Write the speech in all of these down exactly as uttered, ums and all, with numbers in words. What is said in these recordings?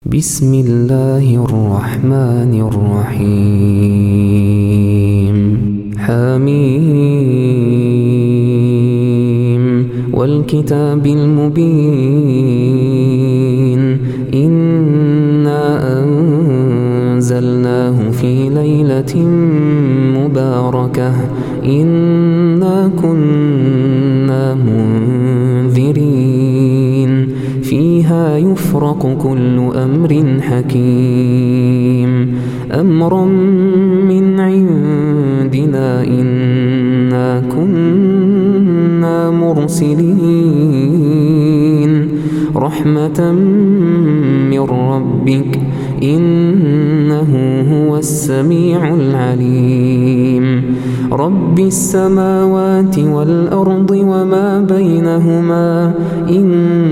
بسم الله الرحمن الرحيم حميم والكتاب المبين إنا أنزلناه في ليلة مباركة إنا كنا منذرين فيها يفرق كل أمر حكيم أمرا من عندنا إنا كنا مرسلين رحمة من ربك إنه هو السميع العليم رب السماوات والأرض وما بينهما إن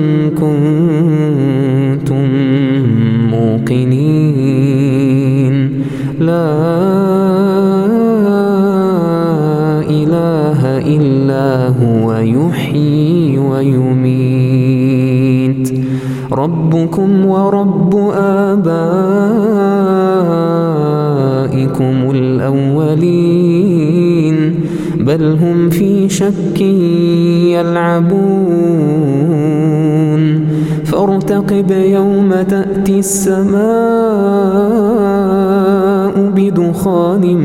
كنتم موقنين لا إله إلا هو يحيي ويميت ربكم ورب آبائكم الأولين بل هم في شك يلعبون فارتقب يوم تأتي السماء بدخان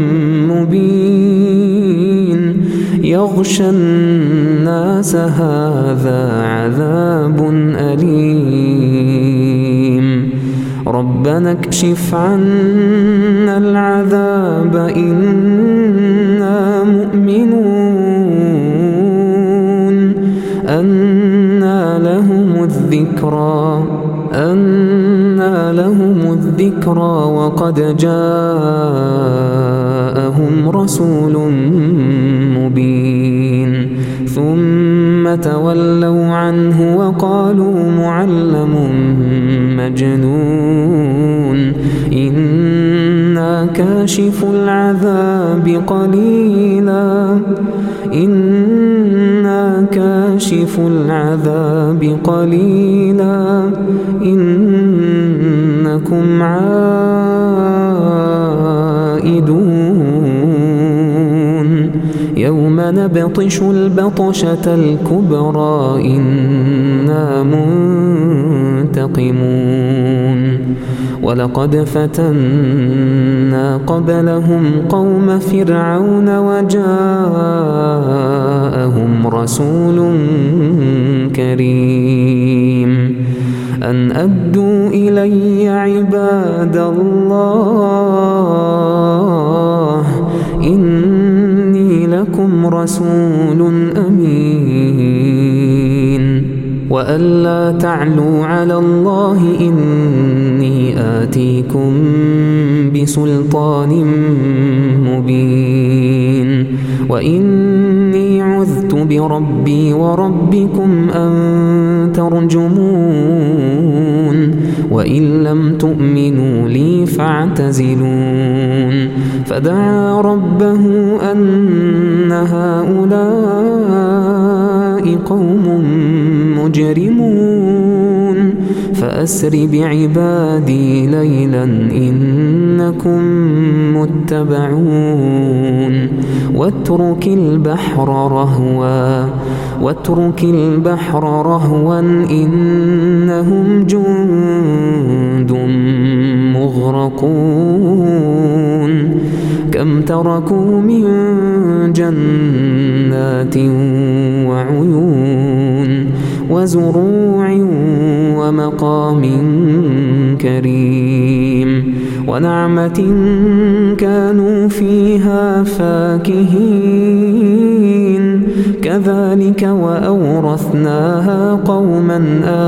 مبين يغشى الناس هذا عذاب أليم ربنا اكشف عنا العذاب إنا مؤمنون أنى لهم الذكرى أنى لهم الذكرى وقد جاءهم رسول مبين ثم تولوا عنه وقالوا معلم مجنون إنا كاشف العذاب قليلا إنا كاشف العذاب قليلا إنكم عائدون يوم نبطش البطشة الكبرى إنا منتقمون ولقد فتنا قبلهم قوم فرعون وجاءهم رسول كريم أن أدوا إلي عباد الله إني لكم رسول أمين وألا تعلوا على الله إني آتيكم بسلطان مبين وإني عذت بربي وربكم أن ترجمون وإن لم تؤمنوا لي فاعتزلون فدعا ربه أن هؤلاء قوم مجرمون فأسر بعبادي ليلا إنكم متبعون واترك البحر رهوا واترك البحر رهوا إنهم جند مغرقون كم تركوا من جنات وعيون وزروع ومقام كريم ونعمة كانوا فيها فاكهين كذلك وأورثناها قوما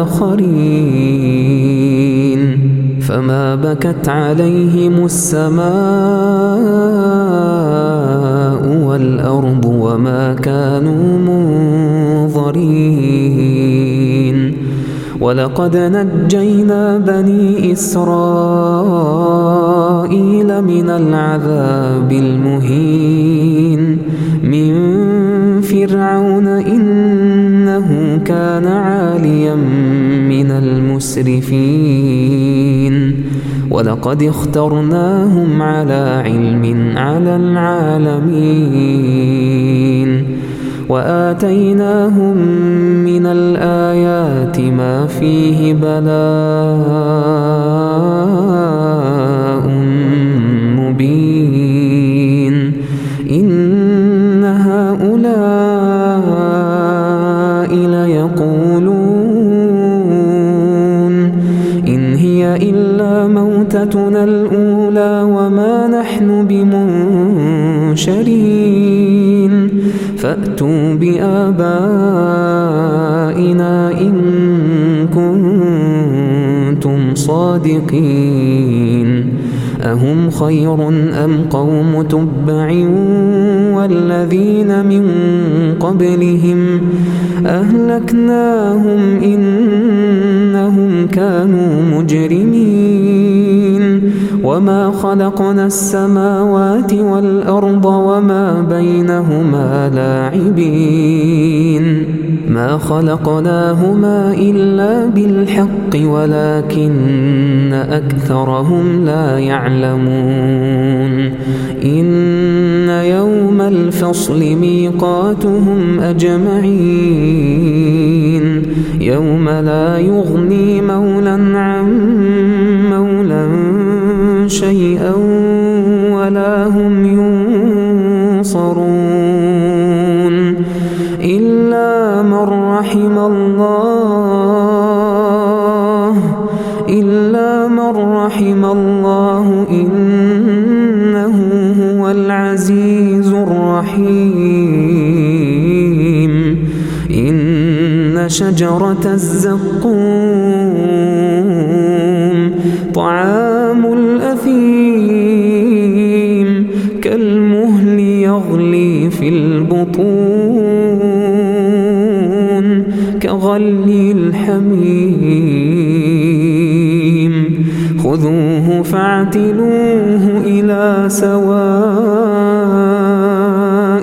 آخرين فما بكت عليهم السماء والأرض وما كانوا منظرين ولقد نجينا بني إسرائيل من العذاب المهين من فرعون إنه كان عاليا من من المسرفين ولقد اخترناهم على علم على العالمين وآتيناهم من الآيات ما فيه بلاء مبين إن هؤلاء ليقولون إن هي إلا موتتنا الأولى وما نحن بمنشرين فأتوا بآبائنا إن كنتم صادقين أهم خير أم قوم تبع والذين من قبلهم أهلكناهم إنهم كانوا مجرمين وما خلقنا السماوات والأرض وما بينهما لاعبين ما خلقناهما إلا بالحق ولكن أكثرهم لا يعلمون إن يوم الفصل ميقاتهم أجمعين يوم لا يغني مولى عن مولى شيئا ولا هم ينصرون إلا من رحم الله إلا من رحم الله إنه هو العزيز الرحيم إن شجرة الزقوم طعام الأثيم كالمهل يغلي في البطون كغلي الحميم خذوه فاعتلوه إلى سواء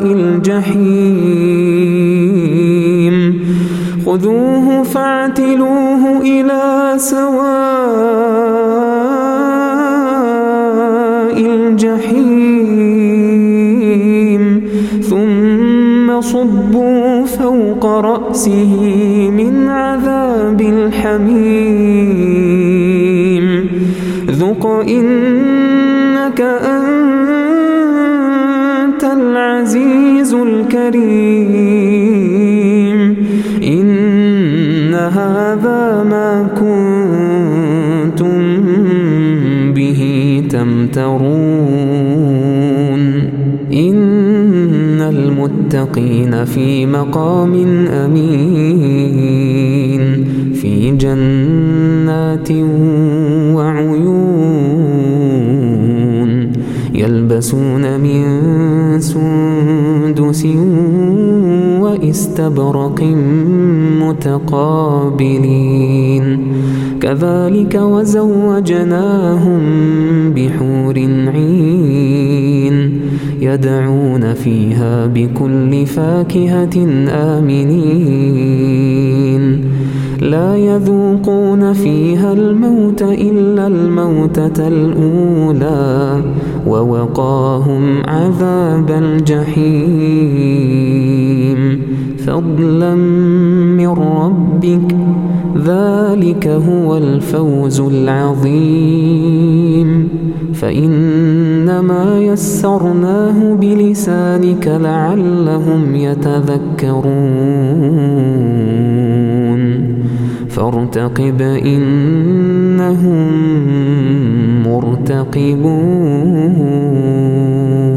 الجحيم خذوه فاعتلوه إلى سواء الجحيم ثم صبوا فوق رأسه من عذاب الحميم ذق إنك أنت العزيز الكريم إن هذا ما كنتم به تمترون إن المتقين في مقام أمين في جنات وعيون يلبسون من سندس واستبرق متقابلين كذلك وزوجناهم بحور عين يدعون فيها بكل فاكهة آمنين لا يذوقون فيها الموت إلا الموتة الأولى ووقاهم عذاب الجحيم فضلا من ربك ذلك هو الفوز العظيم فإنما يسرناه بلسانك لعلهم يتذكرون فارتقب إنهم مرتقبون